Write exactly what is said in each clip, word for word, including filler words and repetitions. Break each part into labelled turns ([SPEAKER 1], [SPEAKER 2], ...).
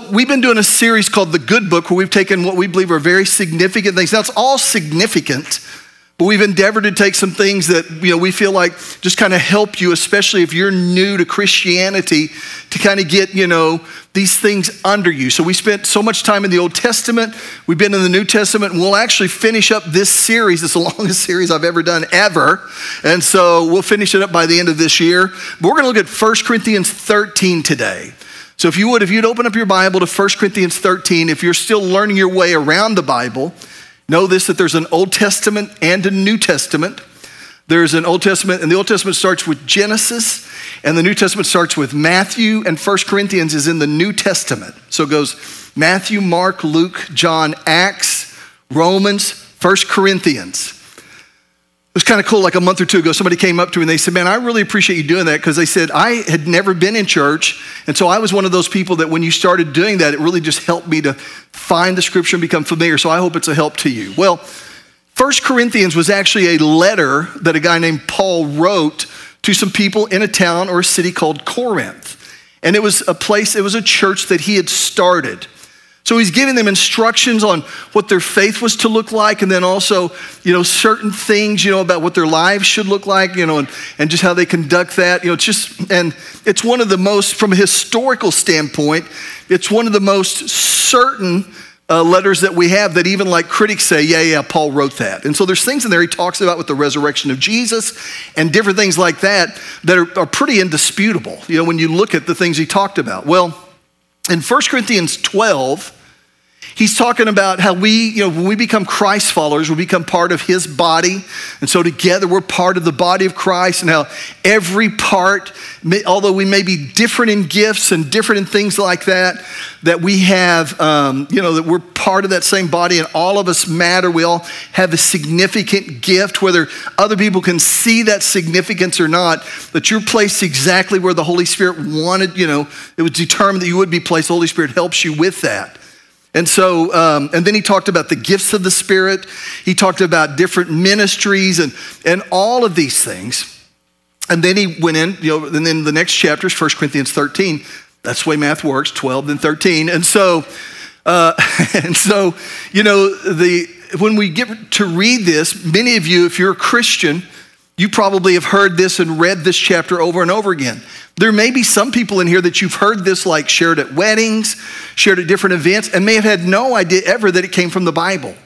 [SPEAKER 1] So we've been doing a series called The Good Book, where we've taken what we believe are very significant things. Now, it's all significant, but we've endeavored to take some things that, you know, we feel like just kind of help you, especially if you're new to Christianity, to kind of get, you know, these things under you. So we spent so much time in the Old Testament. We've been in the New Testament, and we'll actually finish up this series. It's the longest series I've ever done, ever. And so we'll finish it up by the end of this year. But we're going to look at First Corinthians thirteen today. So if you would, if you'd open up your Bible to First Corinthians thirteen, if you're still learning your way around the Bible, know this, that there's an Old Testament and a New Testament. There's an Old Testament, and the Old Testament starts with Genesis, and the New Testament starts with Matthew, and First Corinthians is in the New Testament. So it goes Matthew, Mark, Luke, John, Acts, Romans, First Corinthians. It was kind of cool, like a month or two ago, somebody came up to me and they said, man, I really appreciate you doing that, because they said, I had never been in church, and so I was one of those people that when you started doing that, it really just helped me to find the scripture and become familiar, so I hope it's a help to you. Well, First Corinthians was actually a letter that a guy named Paul wrote to some people in a town or a city called Corinth, and it was a place, it was a church that he had started. So he's giving them instructions on what their faith was to look like, and then also, you know, certain things, you know, about what their lives should look like, you know, and, and just how they conduct that. You know, it's just, and it's one of the most, from a historical standpoint, it's one of the most certain uh, letters that we have that even like critics say, yeah, yeah, Paul wrote that. And so there's things in there he talks about with the resurrection of Jesus and different things like that that are, are pretty indisputable, you know, when you look at the things he talked about. Well, in First Corinthians twelve, he's talking about how we, you know, when we become Christ followers, we become part of his body. And so together we're part of the body of Christ, and how every part, although we may be different in gifts and different in things like that, that we have, um, you know, that we're part of that same body, and all of us matter. We all have a significant gift, whether other people can see that significance or not, that you're placed exactly where the Holy Spirit wanted, you know, it was determined that you would be placed. The Holy Spirit helps you with that. And so, um, and then he talked about the gifts of the Spirit. He talked about different ministries and, and all of these things. And then he went in, you know, and then the next chapter is First Corinthians thirteen. That's the way math works, twelve then thirteen. And so, uh, and so, you know, the when we get to read this, many of you, if you're a Christian, you probably have heard this and read this chapter over and over again. There may be some people in here that you've heard this, like shared at weddings, shared at different events, and may have had no idea ever that it came from the Bible.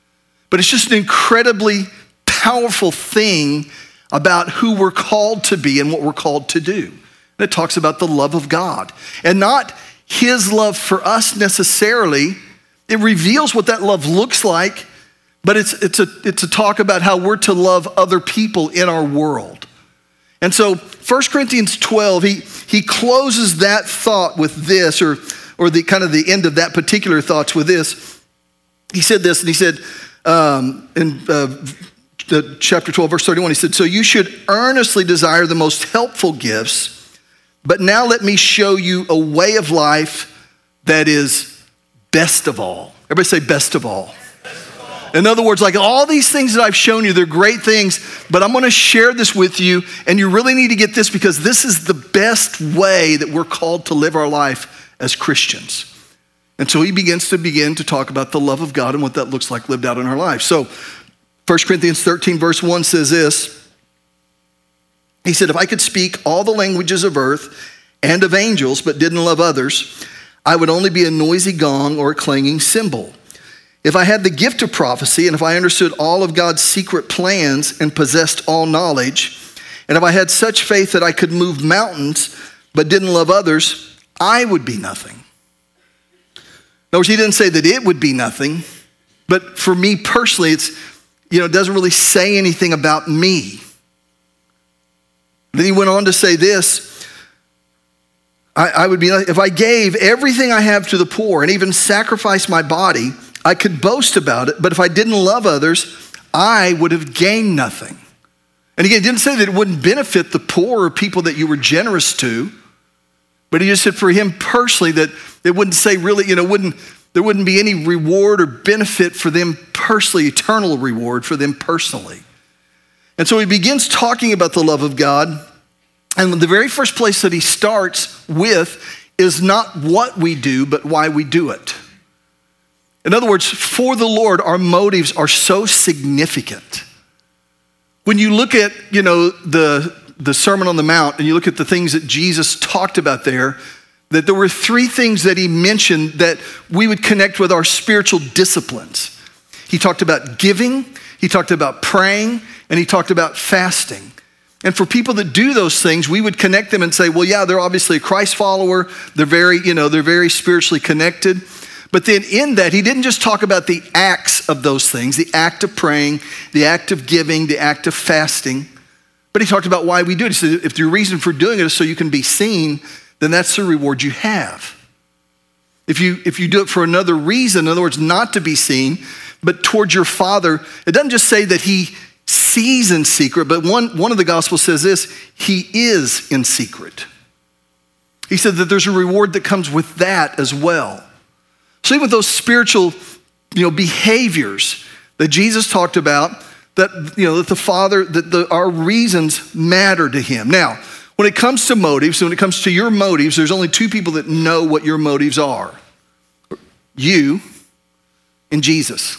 [SPEAKER 1] But it's just an incredibly powerful thing about who we're called to be and what we're called to do. And it talks about the love of God, and not his love for us necessarily. It reveals what that love looks like, but it's, it's, a, it's a talk about how we're to love other people in our world. And so First Corinthians twelve, he, he closes that thought with this, or, or the kind of the end of that particular thoughts with this. He said this, and he said um, in uh, chapter twelve, verse thirty-one, he said, so you should earnestly desire the most helpful gifts, but now let me show you a way of life that is best of all. Everybody say best of all. In other words, like all these things that I've shown you, they're great things, but I'm going to share this with you, and you really need to get this, because this is the best way that we're called to live our life as Christians. And so he begins to begin to talk about the love of God and what that looks like lived out in our life. So First Corinthians thirteen verse one says this. He said, if I could speak all the languages of earth and of angels, but didn't love others, I would only be a noisy gong or a clanging cymbal. If I had the gift of prophecy, and if I understood all of God's secret plans and possessed all knowledge, and if I had such faith that I could move mountains but didn't love others, I would be nothing. In other words, he didn't say that it would be nothing, but for me personally, it's, you know, it doesn't really say anything about me. Then he went on to say this, I, I would be, if I gave everything I have to the poor and even sacrificed my body, I could boast about it, but if I didn't love others, I would have gained nothing. And again, it didn't say that it wouldn't benefit the poor or people that you were generous to, but he just said for him personally that it wouldn't say really, you know, wouldn't there wouldn't be any reward or benefit for them personally, eternal reward for them personally. And so he begins talking about the love of God, and the very first place that he starts with is not what we do, but why we do it. In other words, for the Lord, our motives are so significant. When you look at, you know, the, the Sermon on the Mount and you look at the things that Jesus talked about there, that there were three things that he mentioned that we would connect with our spiritual disciplines. He talked about giving, he talked about praying, and he talked about fasting. And for people that do those things, we would connect them and say, well, yeah, they're obviously a Christ follower. They're very, you know, they're very spiritually connected. But then in that, he didn't just talk about the acts of those things, the act of praying, the act of giving, the act of fasting, but he talked about why we do it. He said, if your reason for doing it is so you can be seen, then that's the reward you have. If you, if you do it for another reason, in other words, not to be seen, but towards your Father, it doesn't just say that he sees in secret, but one, one of the Gospels says this, he is in secret. He said that there's a reward that comes with that as well. So even with those spiritual, you know, behaviors that Jesus talked about, that, you know, that the Father, that the, our reasons matter to him. Now, when it comes to motives, when it comes to your motives, there's only two people that know what your motives are. You and Jesus.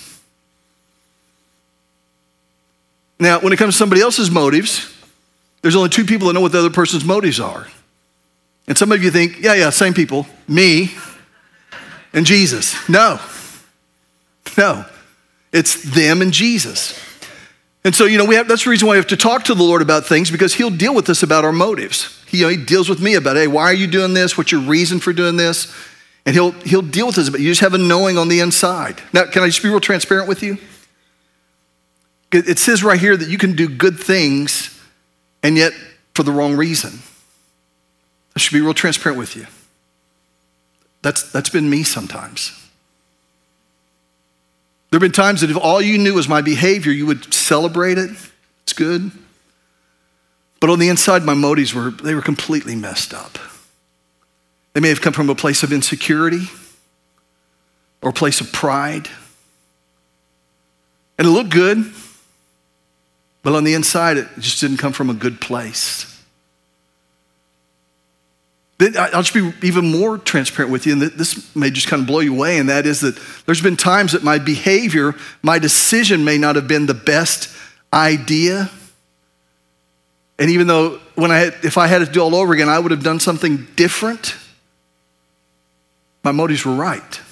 [SPEAKER 1] Now, when it comes to somebody else's motives, there's only two people that know what the other person's motives are. And some of you think, yeah, yeah, same people, me and Jesus. No, no, it's them and Jesus. And so, you know, we have, that's the reason why we have to talk to the Lord about things, because he'll deal with us about our motives. He, you know, he deals with me about, hey, why are you doing this? What's your reason for doing this? And he'll, he'll deal with us about, you just have a knowing on the inside. Now, can I just be real transparent with you? It says right here that you can do good things and yet for the wrong reason. I should be real transparent with you. That's, that's been me sometimes. There have been times that if all you knew was my behavior, you would celebrate it. It's good. But on the inside, my motives were, they were completely messed up. They may have come from a place of insecurity or a place of pride. And it looked good, but on the inside, it just didn't come from a good place. I'll just be even more transparent with you, and this may just kind of blow you away, and that is that there's been times that my behavior, my decision may not have been the best idea. And even though when I had, if I had to do all over again, I would have done something different, my motives were right.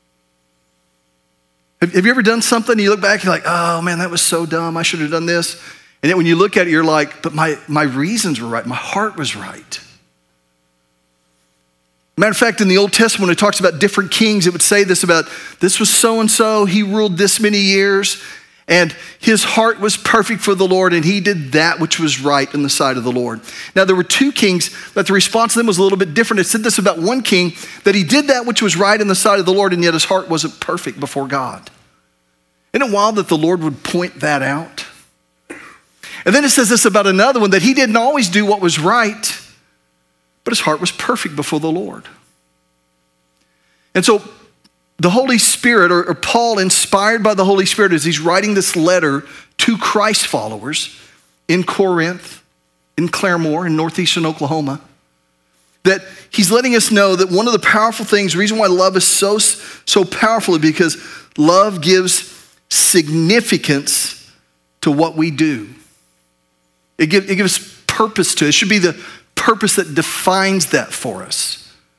[SPEAKER 1] Have, have you ever done something and you look back and you're like, oh man, that was so dumb, I should have done this. And yet when you look at it, you're like, but my, my reasons were right, my heart was right. Matter of fact, in the Old Testament, when it talks about different kings, it would say this about, this was so-and-so, he ruled this many years, and his heart was perfect for the Lord, and he did that which was right in the sight of the Lord. Now, there were two kings, but the response to them was a little bit different. It said this about one king, that he did that which was right in the sight of the Lord, and yet his heart wasn't perfect before God. Isn't it wild that the Lord would point that out? And then it says this about another one, that he didn't always do what was right, but his heart was perfect before the Lord. And so the Holy Spirit, or, or Paul, inspired by the Holy Spirit as he's writing this letter to Christ followers in Corinth, in Claremore, in northeastern Oklahoma, that he's letting us know that one of the powerful things, the reason why love is so, so powerful is because love gives significance to what we do. It, give, it gives purpose to it. It should be the purpose that defines that for us.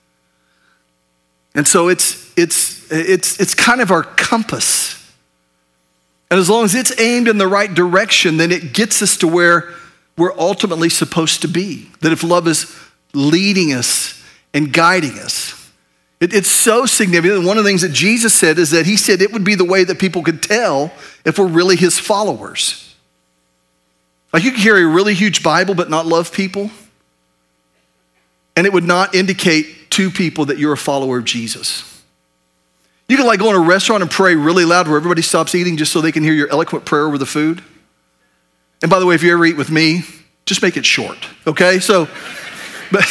[SPEAKER 1] And so it's it's it's it's kind of our compass. And as long as it's aimed in the right direction, then it gets us to where we're ultimately supposed to be. That if love is leading us and guiding us, it, it's so significant. And one of the things that Jesus said is that he said it would be the way that people could tell if we're really his followers. Like you could carry a really huge Bible but not love people, and it would not indicate to people that you're a follower of Jesus. You can like go in a restaurant and pray really loud where everybody stops eating just so they can hear your eloquent prayer over the food. And by the way, if you ever eat with me, just make it short, okay? So, but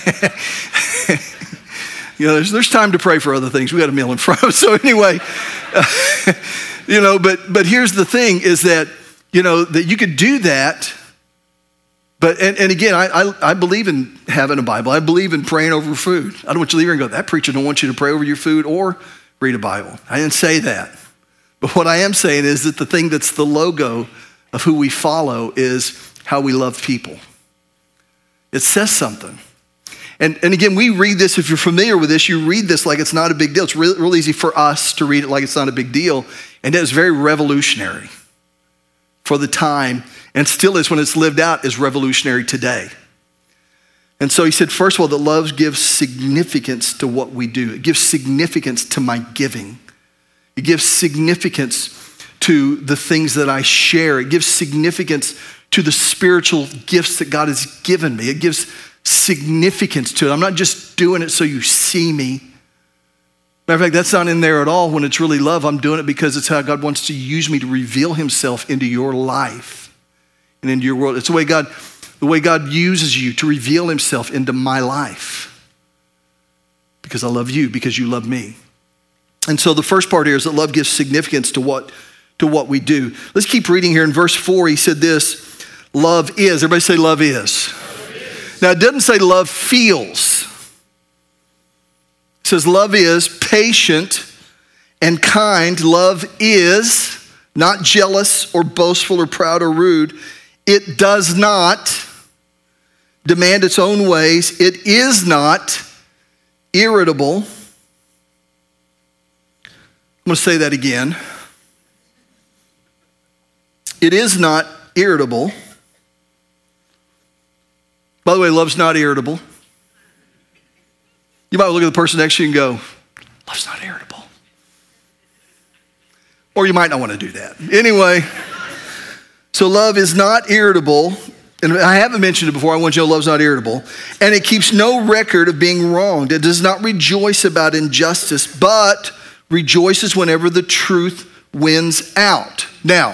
[SPEAKER 1] you know, there's, there's time to pray for other things. We got a meal in front of us. So anyway, uh, you know, but but here's the thing is that, you know, that you could do that But, and, and again, I, I, I believe in having a Bible. I believe in praying over food. I don't want you to leave here and go, that preacher don't want you to pray over your food or read a Bible. I didn't say that. But what I am saying is that the thing that's the logo of who we follow is how we love people. It says something. And, and again, we read this, if you're familiar with this, you read this like it's not a big deal. It's real, real easy for us to read it like it's not a big deal. And it is very revolutionary for the time, and still is when it's lived out, is revolutionary today. And so he said, first of all, that love gives significance to what we do. It gives significance to my giving. It gives significance to the things that I share. It gives significance to the spiritual gifts that God has given me. It gives significance to it. I'm not just doing it so you see me. Matter of fact, that's not in there at all when it's really love. I'm doing it because it's how God wants to use me to reveal himself into your life and into your world. It's the way God, the way God uses you to reveal himself into my life. Because I love you, because you love me. And so the first part here is that love gives significance to what, to what we do. Let's keep reading here. In verse four, he said this, love is. Everybody say love is. Love is. Now it doesn't say love feels. It says love is patient and kind. Love is not jealous or boastful or proud or rude. It does not demand its own ways. It is not irritable. I'm going to say that again. It is not irritable. By the way, love's not irritable. You might look at the person next to you and go, love's not irritable. Or you might not want to do that. Anyway, so love is not irritable. And I haven't mentioned it before. I want you to know love's not irritable. And it keeps no record of being wronged. It does not rejoice about injustice, but rejoices whenever the truth wins out. Now,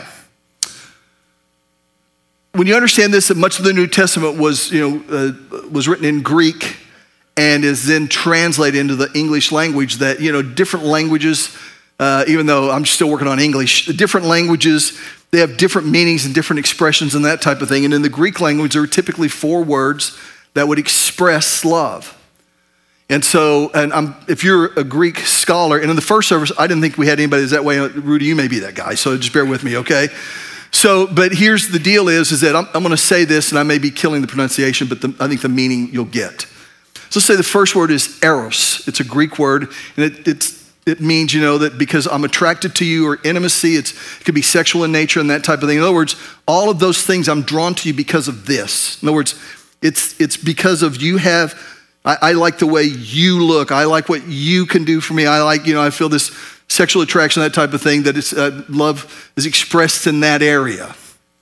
[SPEAKER 1] when you understand this, that much of the New Testament was, you know, uh, was written in Greek and is then translated into the English language, that, you know, different languages, uh, even though I'm still working on English, different languages, they have different meanings and different expressions and that type of thing. And in the Greek language, there are typically four words that would express love. And so, and I'm, if you're a Greek scholar, and in the first service, I didn't think we had anybody that's that way. Rudy, you may be that guy, so just bear with me, okay? So, but here's the deal is, is that I'm, I'm going to say this, and I may be killing the pronunciation, but the, I think the meaning you'll get. So let's say the first word is eros. It's a Greek word, and it, it's, it means, you know, that because I'm attracted to you, or intimacy, it's, it could be sexual in nature and that type of thing. In other words, all of those things, I'm drawn to you because of this. In other words, it's, it's because of you have, I, I like the way you look. I like what you can do for me. I like, you know, I feel this sexual attraction, that type of thing, that it's, uh, love is expressed in that area.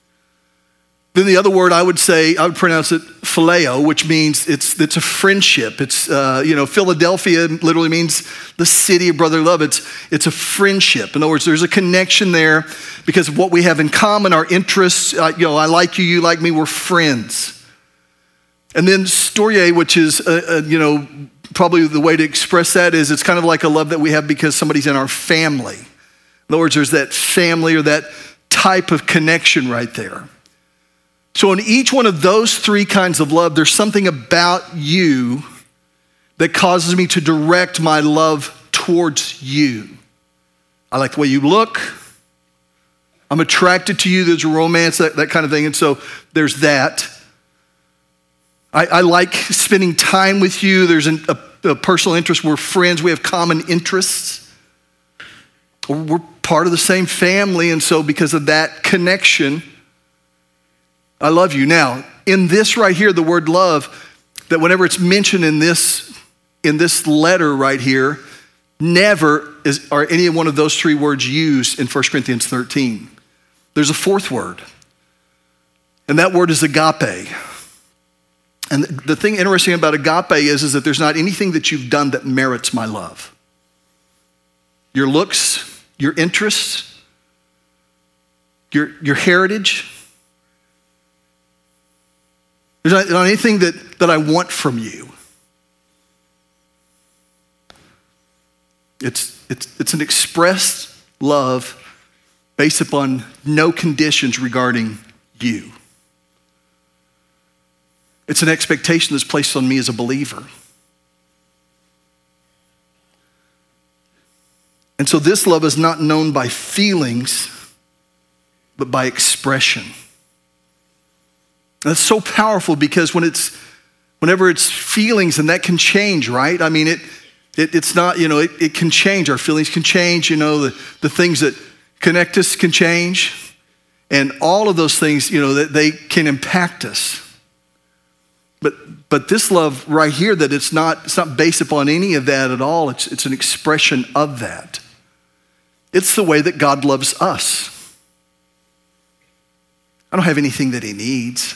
[SPEAKER 1] Then the other word I would say, I would pronounce it phileo, which means it's it's a friendship. It's, uh, you know, Philadelphia literally means the city of brotherly love. It's, it's a friendship. In other words, there's a connection there because of what we have in common, our interests. Uh, you know, I like you, you like me, we're friends. And then storge, which is, uh, uh, you know, probably the way to express that is it's kind of like a love that we have because somebody's in our family. In other words, there's that family or that type of connection right there. So in each one of those three kinds of love, there's something about you that causes me to direct my love towards you. I like the way you look. I'm attracted to you. There's romance, that, that kind of thing. And so there's that. I, I like spending time with you. There's an, a, a personal interest. We're friends. We have common interests. We're part of the same family. And so because of that connection, I love you. Now, in this right here, the word love, that whenever it's mentioned in this, in this letter right here, never is, are any one of those three words used in First Corinthians thirteen. There's a fourth word, and that word is agape. And the thing interesting about agape is, is that there's not anything that you've done that merits my love. Your looks, your interests, your, your heritage. There's not, not anything that, that I want from you. It's, it's, it's an expressed love based upon no conditions regarding you. It's an expectation that's placed on me as a believer. And so this love is not known by feelings, but by expression. That's so powerful because when it's, whenever it's feelings, and that can change, right? I mean, it, it it's not, you know, it, it can change. Our feelings can change, you know, the, the things that connect us can change. And all of those things, you know, that they can impact us. But but this love right here, that it's not, it's not based upon any of that at all. It's, it's an expression of that. It's the way that God loves us. I don't have anything that he needs.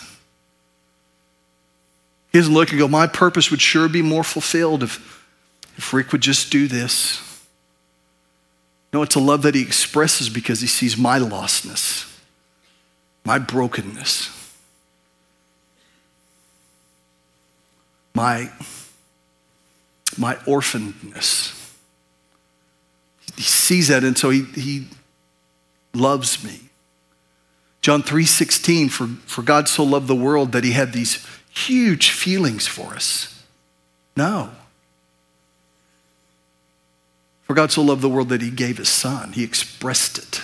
[SPEAKER 1] He doesn't look and go, my purpose would sure be more fulfilled if, if Rick would just do this. No, it's a love that he expresses because he sees my lostness, my brokenness, my, my orphanedness. He sees that, and so he, he loves me. John three sixteen, for, for God so loved the world that he had these huge feelings for us. No. For God so loved the world that he gave his son. He expressed it.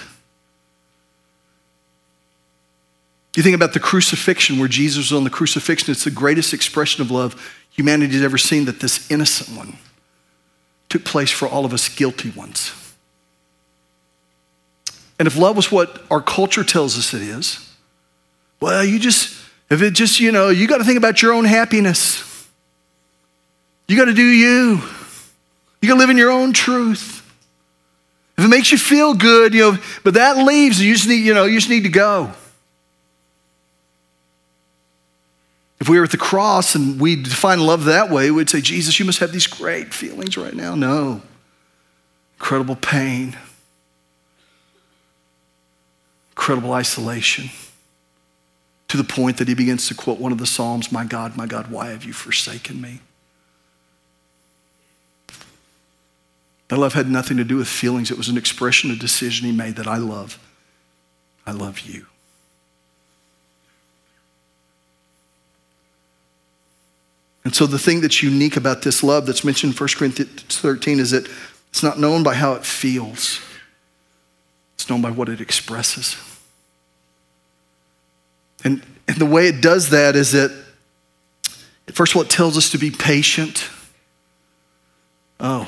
[SPEAKER 1] You think about the crucifixion, where Jesus was on the crucifixion. It's the greatest expression of love humanity's ever seen, that this innocent one took place for all of us guilty ones. And if love was what our culture tells us it is, well, you just, if it just, you know, you got to think about your own happiness. You got to do you. You got to live in your own truth. If it makes you feel good, you know, but that leaves, you just need, you know, you just need to go. If we were at the cross and we define love that way, we'd say, Jesus, you must have these great feelings right now. No. Incredible pain. Incredible isolation. To the point that he begins to quote one of the Psalms, my God, my God, why have you forsaken me? That love had nothing to do with feelings. It was an expression, a decision he made that I love. I love you. And so the thing that's unique about this love that's mentioned in First Corinthians thirteen is that it's not known by how it feels. It's known by what it expresses. And, and the way it does that is that, first of all, it tells us to be patient. Oh,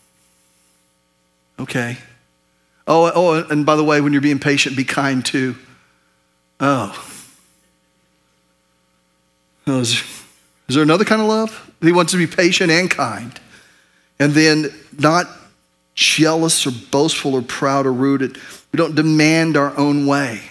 [SPEAKER 1] okay. Oh, oh, and by the way, when you're being patient, be kind too. Oh. oh is, is there another kind of love? He wants to be patient and kind. And then not jealous or boastful or proud or rude. We don't demand our own way.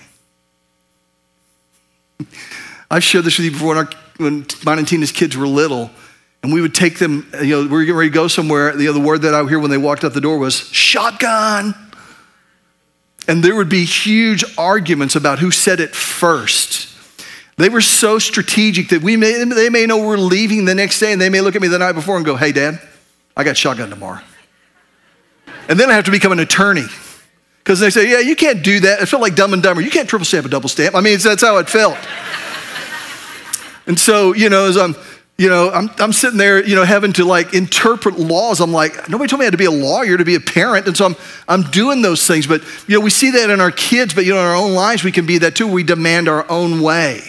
[SPEAKER 1] I've shared this with you before when, our, when mine and Tina's kids were little, and we would take them, you know, we were getting ready to go somewhere. The other word that I would hear when they walked out the door was shotgun. And there would be huge arguments about who said it first. They were so strategic that we may, they may know we're leaving the next day, and they may look at me the night before and go, hey, Dad, I got shotgun tomorrow. And then I have to become an attorney. Because they say, yeah, you can't do that. It felt like Dumb and Dumber. You can't triple stamp a double stamp. I mean, that's how it felt. And so, you know, as I'm, you know, I'm, I'm sitting there, you know, having to like interpret laws. I'm like, nobody told me I had to be a lawyer to be a parent. And so I'm, I'm doing those things. But, you know, we see that in our kids, but, you know, in our own lives, we can be that too. We demand our own way.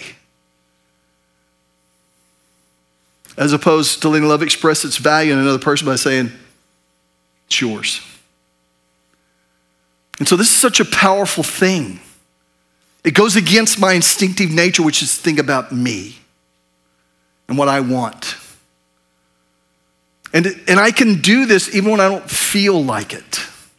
[SPEAKER 1] As opposed to letting love express its value in another person by saying, it's yours. And so this is such a powerful thing. It goes against my instinctive nature, which is to think about me and what I want. And, and I can do this even when I don't feel like it.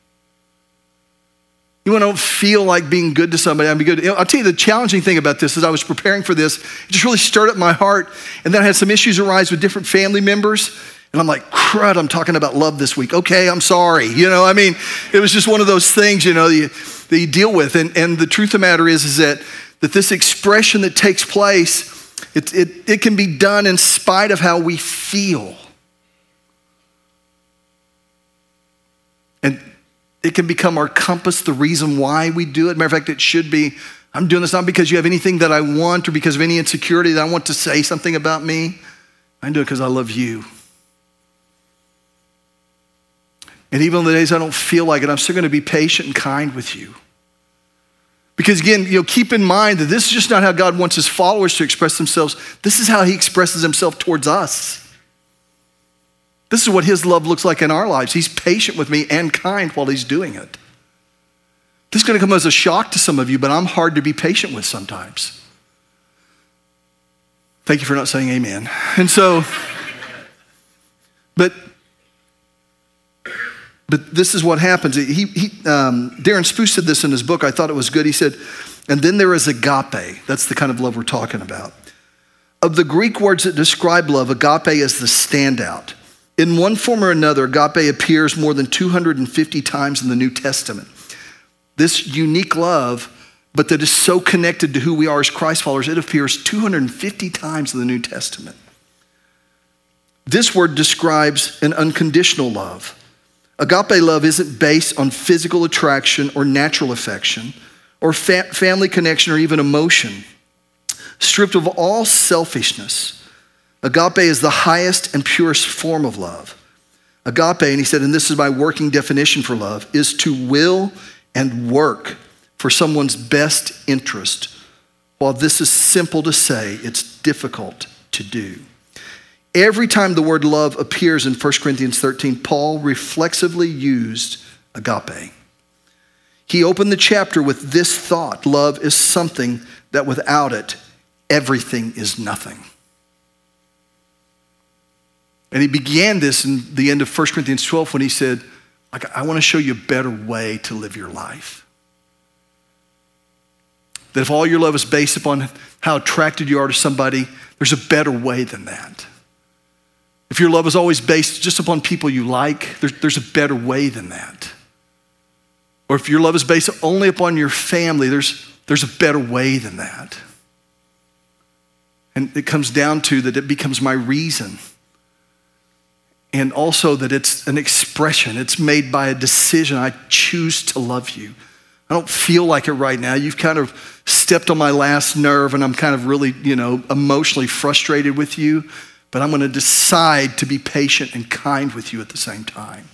[SPEAKER 1] Even when I don't feel like being good to somebody, I'll be good. You know, I'll tell you the challenging thing about this is I was preparing for this. It just really stirred up my heart. And then I had some issues arise with different family members. And I'm like, crud, I'm talking about love this week. Okay, I'm sorry. You know, I mean, it was just one of those things, you know, that you, that you deal with. And, and the truth of the matter is, is that, that this expression that takes place, it, it, it can be done in spite of how we feel. And it can become our compass, the reason why we do it. Matter of fact, it should be I'm doing this not because you have anything that I want or because of any insecurity that I want to say something about me. I'm doing it because I love you. And even on the days I don't feel like it, I'm still going to be patient and kind with you. Because again, you know, keep in mind that this is just not how God wants his followers to express themselves. This is how he expresses himself towards us. This is what his love looks like in our lives. He's patient with me and kind while he's doing it. This is going to come as a shock to some of you, but I'm hard to be patient with sometimes. Thank you for not saying amen. And so, but but this is what happens. He, he um, Darren Spoosh said this in his book. I thought it was good. He said, and then there is agape. That's the kind of love we're talking about. Of the Greek words that describe love, agape is the standout. In one form or another, agape appears more than two hundred fifty times in the New Testament. This unique love, but that is so connected to who we are as Christ followers, it appears two hundred fifty times in the New Testament. This word describes an unconditional love. Agape love isn't based on physical attraction or natural affection or fa- family connection or even emotion. Stripped of all selfishness, agape is the highest and purest form of love. Agape, and he said, and this is my working definition for love, is to will and work for someone's best interest. While this is simple to say, it's difficult to do. Every time the word love appears in First Corinthians thirteen, Paul reflexively used agape. He opened the chapter with this thought: love is something that without it, everything is nothing. And he began this in the end of First Corinthians twelve when he said, like, I want to show you a better way to live your life. That if all your love is based upon how attracted you are to somebody, there's a better way than that. If your love is always based just upon people you like, there's, there's a better way than that. Or if your love is based only upon your family, there's, there's a better way than that. And it comes down to that it becomes my reason. And also that it's an expression. It's made by a decision. I choose to love you. I don't feel like it right now. You've kind of stepped on my last nerve and I'm kind of really, you know, emotionally frustrated with you. But I'm going to decide to be patient and kind with you at the same time.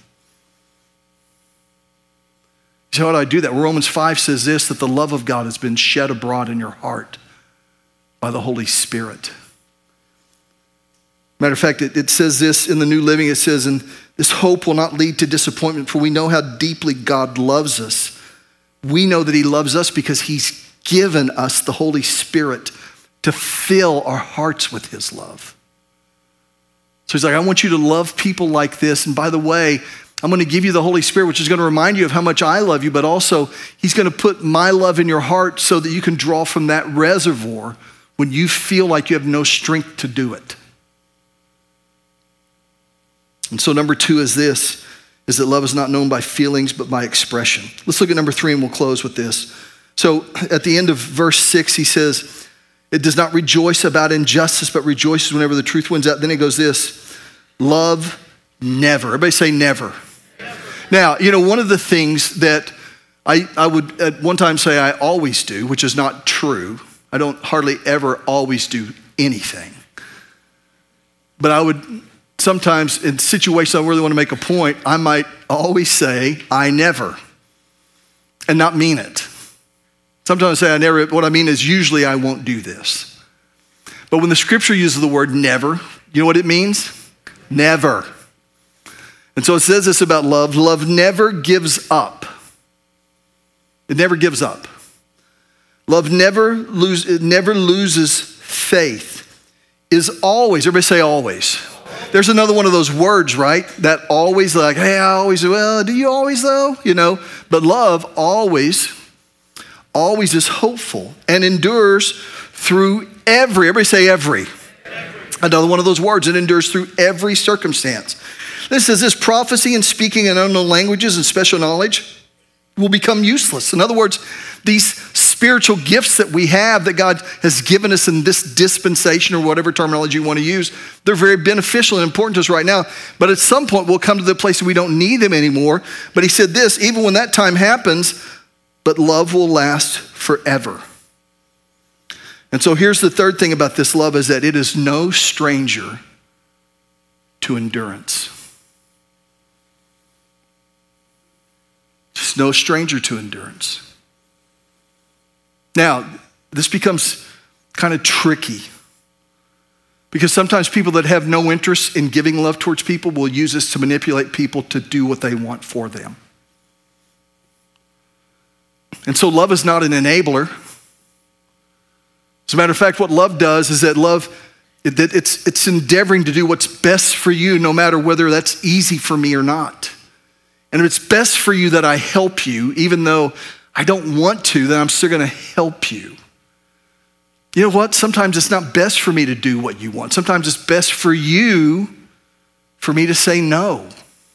[SPEAKER 1] So how do I do that? Well, Romans five says this, that the love of God has been shed abroad in your heart by the Holy Spirit. Matter of fact, it, it says this in the New Living. It says, and this hope will not lead to disappointment, for we know how deeply God loves us. We know that he loves us because he's given us the Holy Spirit to fill our hearts with his love. So he's like, I want you to love people like this. And by the way, I'm going to give you the Holy Spirit, which is going to remind you of how much I love you, but also he's going to put my love in your heart so that you can draw from that reservoir when you feel like you have no strength to do it. And so number two is this, is that love is not known by feelings, but by expression. Let's look at number three and we'll close with this. So at the end of verse six, he says, it does not rejoice about injustice, but rejoices whenever the truth wins out. Then it goes this, love never. Everybody say never. Never. Now, you know, one of the things that I, I would at one time say I always do, which is not true. I don't hardly ever always do anything. But I would sometimes, in situations I really want to make a point, I might always say, I never, and not mean it. Sometimes I say I never, what I mean is usually I won't do this. But when the scripture uses the word never, you know what it means? Never. And so it says this about love. Love never gives up. It never gives up. Love never, lose, it never loses faith. Is always, everybody say always. There's another one of those words, right? That always, like, hey, I always, well, do you always though? You know, but love always, always is hopeful and endures through every, everybody say every. every. Another one of those words, it endures through every circumstance. This says this, prophecy and speaking in unknown languages and special knowledge will become useless. In other words, these spiritual gifts that we have that God has given us in this dispensation or whatever terminology you want to use, they're very beneficial and important to us right now. But at some point we'll come to the place that we don't need them anymore. But he said this, even when that time happens, but love will last forever. And so here's the third thing about this love is that it is no stranger to endurance. It's no stranger to endurance. Now, this becomes kind of tricky because sometimes people that have no interest in giving love towards people will use this to manipulate people to do what they want for them. And so love is not an enabler. As a matter of fact, what love does is that love, it, it's, it's endeavoring to do what's best for you, no matter whether that's easy for me or not. And if it's best for you that I help you, even though I don't want to, then I'm still gonna help you. You know what? Sometimes it's not best for me to do what you want. Sometimes it's best for you for me to say no.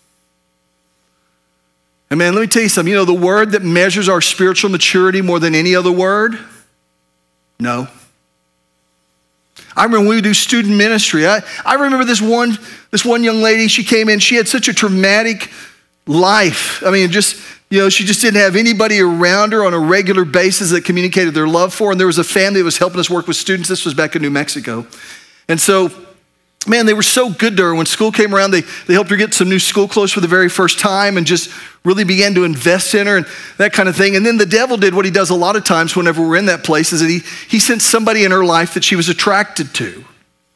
[SPEAKER 1] And man, let me tell you something. You know, the word that measures our spiritual maturity more than any other word? No. I remember when we do student ministry, I, I remember this one, this one young lady, she came in, she had such a traumatic life. I mean, just, you know, she just didn't have anybody around her on a regular basis that communicated their love for her. And there was a family that was helping us work with students. This was back in New Mexico. And so, man, they were so good to her. When school came around, they, they helped her get some new school clothes for the very first time and just really began to invest in her and that kind of thing. And then the devil did what he does a lot of times whenever we're in that place, is that he, he sent somebody in her life that she was attracted to.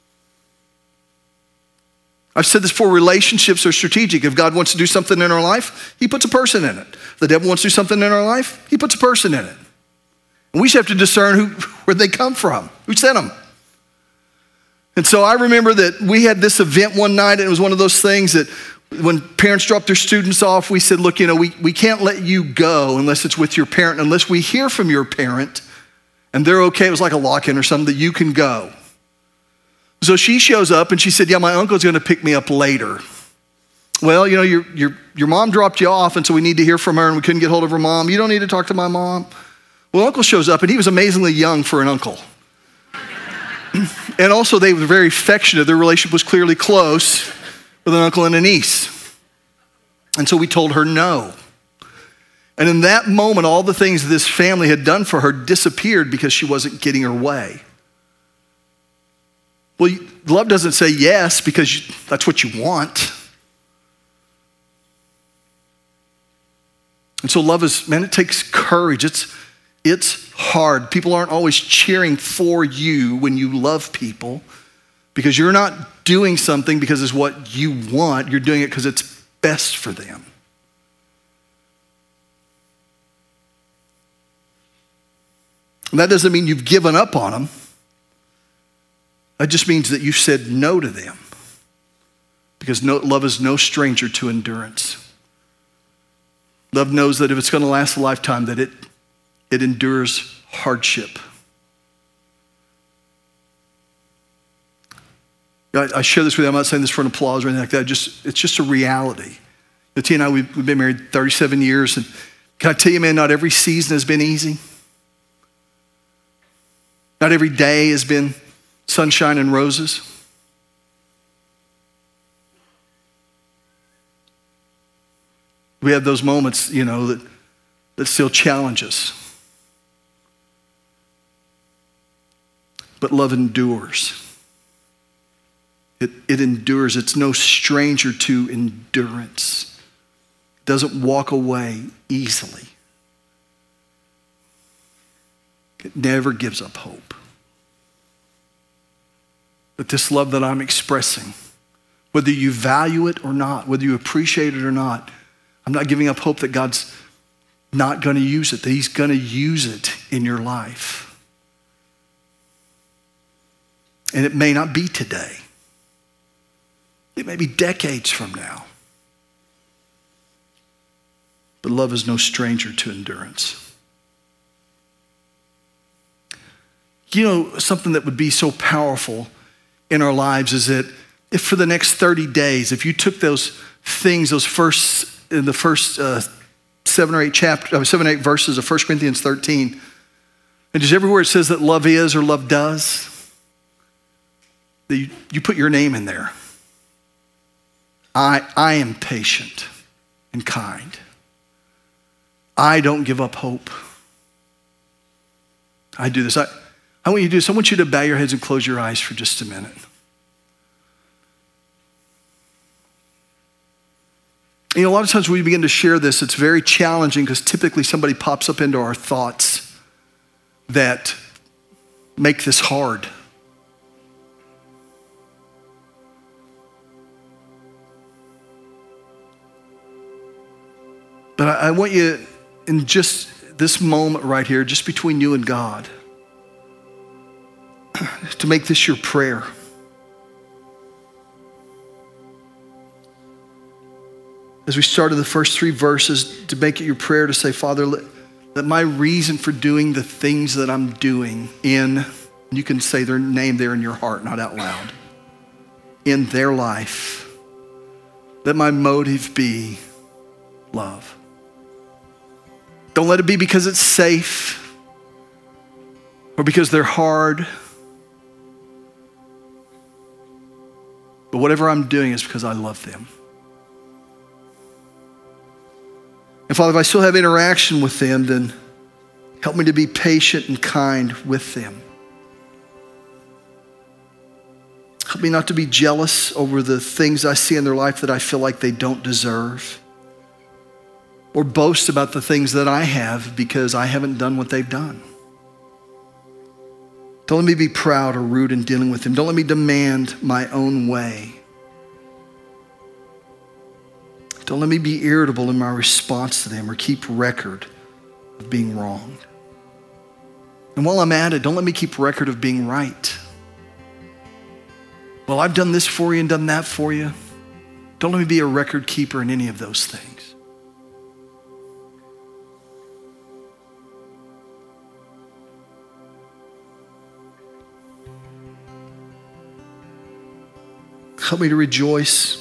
[SPEAKER 1] I've said this before, relationships are strategic. If God wants to do something in our life, he puts a person in it. If the devil wants to do something in our life, he puts a person in it. And we just have to discern who, where they come from, who sent them. And so I remember that we had this event one night, and it was one of those things that when parents dropped their students off, we said, look, you know, we, we can't let you go unless it's with your parent, unless we hear from your parent and they're okay. It was like a lock-in or something that you can go. So she shows up and she said, yeah, my uncle's gonna pick me up later. Well, you know, your, your, your mom dropped you off, and so we need to hear from her, and we couldn't get hold of her mom. You don't need to talk to my mom. Well, uncle shows up, and he was amazingly young for an uncle. And also they were very affectionate. Their relationship was clearly close with an uncle and a niece. And so we told her no. And in that moment, all the things this family had done for her disappeared because she wasn't getting her way. Well, love doesn't say yes because you, that's what you want. And so love is, man, it takes courage. It's, it's hard. People aren't always cheering for you when you love people because you're not doing something because it's what you want. You're doing it because it's best for them. And that doesn't mean you've given up on them. That just means that you said no to them because no, love is no stranger to endurance. Love knows that if it's going to last a lifetime, that it, it endures hardship. I, I share this with you. I'm not saying this for an applause or anything like that. Just, it's just a reality. The T and I, we've, we've been married thirty-seven years. And can I tell you, man, not every season has been easy. Not every day has been sunshine and roses. We have those moments, you know, that, that still challenge us. But love endures. It, it endures. It's no stranger to endurance. It doesn't walk away easily. It never gives up hope. But this love that I'm expressing, whether you value it or not, whether you appreciate it or not, I'm not giving up hope that God's not going to use it, that he's going to use it in your life. And it may not be today. It may be decades from now. But love is no stranger to endurance. You know, something that would be so powerful in our lives is that if for the next thirty days, if you took those things, those first, in the first uh, seven or eight chapters, uh, seven, eight verses of First Corinthians thirteen, and just everywhere it says that love is or love does, that you, you put your name in there. I, I am patient and kind. I don't give up hope. I do this. I, I want you to do this. I want you to bow your heads and close your eyes for just a minute. You know, a lot of times when we begin to share this, it's very challenging because typically somebody pops up into our thoughts that make this hard. But I, I want you, in just this moment right here, just between you and God, to make this your prayer. As we started the first three verses, to make it your prayer to say, Father, let, let my reason for doing the things that I'm doing in, you can say their name there in your heart, not out loud, in their life, let my motive be love. Don't let it be because it's safe or because they're hard. But whatever I'm doing is because I love them. And Father, if I still have interaction with them, then help me to be patient and kind with them. Help me not to be jealous over the things I see in their life that I feel like they don't deserve, or boast about the things that I have because I haven't done what they've done. Don't let me be proud or rude in dealing with them. Don't let me demand my own way. Don't let me be irritable in my response to them or keep record of being wronged. And while I'm at it, don't let me keep record of being right. Well, I've done this for you and done that for you. Don't let me be a record keeper in any of those things. Help me to rejoice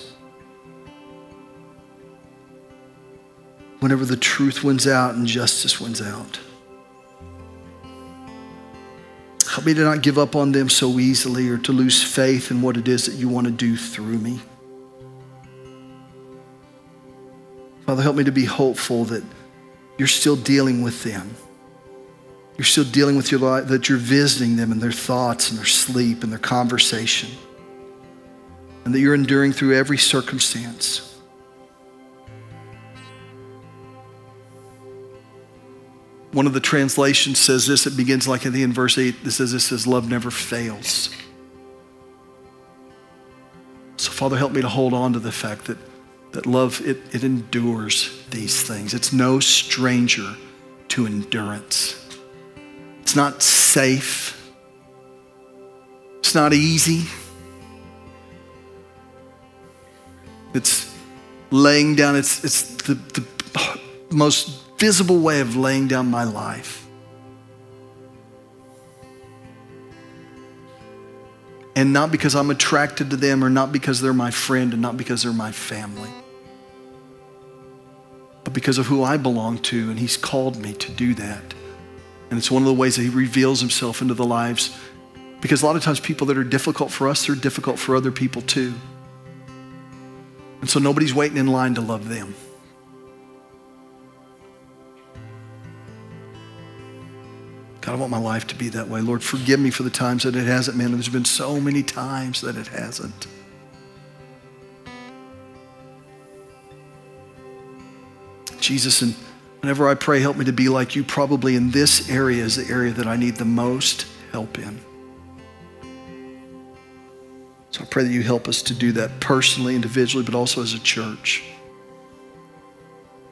[SPEAKER 1] whenever the truth wins out and justice wins out. Help me to not give up on them so easily or to lose faith in what it is that you want to do through me. Father, help me to be hopeful that you're still dealing with them. You're still dealing with your life, that you're visiting them in their thoughts and their sleep and their conversation, and that you're enduring through every circumstance. One of the translations says this, it begins like at the end, verse eight, it says this, says, love never fails. So Father, help me to hold on to the fact that, that love, it, it endures these things. It's no stranger to endurance. It's not safe. It's not easy. It's laying down, it's, it's the, the most visible way of laying down my life. And not because I'm attracted to them or not because they're my friend and not because they're my family, but because of who I belong to, and he's called me to do that. And it's one of the ways that he reveals himself into the lives, because a lot of times people that are difficult for us, they're difficult for other people too. And so nobody's waiting in line to love them. God, I want my life to be that way. Lord, forgive me for the times that it hasn't been. There's been so many times that it hasn't. Jesus, and whenever I pray, help me to be like you. Probably in this area is the area that I need the most help in. So I pray that you help us to do that personally, individually, but also as a church.